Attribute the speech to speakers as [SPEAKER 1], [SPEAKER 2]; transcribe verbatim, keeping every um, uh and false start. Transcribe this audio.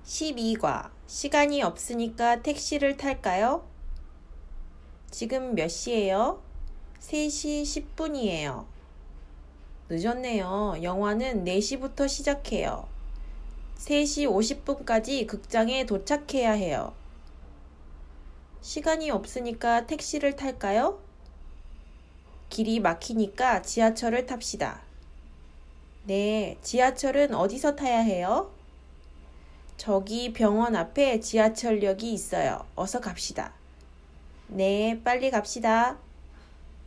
[SPEAKER 1] 십이 과 시간이 없으니까 택시를 탈까요? 지금 몇 시예요? 세 시 십 분이에요. 늦었네요. 영화는 네 시부터 시작해요. 세 시 오십 분까지 극장에 도착해야 해요. 시간이 없으니까 택시를 탈까요? 길이 막히니까 지하철을 탑시다. 네, 지하철은 어디서 타야 해요? 저기 병원 앞에 지하철역이 있어요. 어서 갑시다. 네, 빨리 갑시다.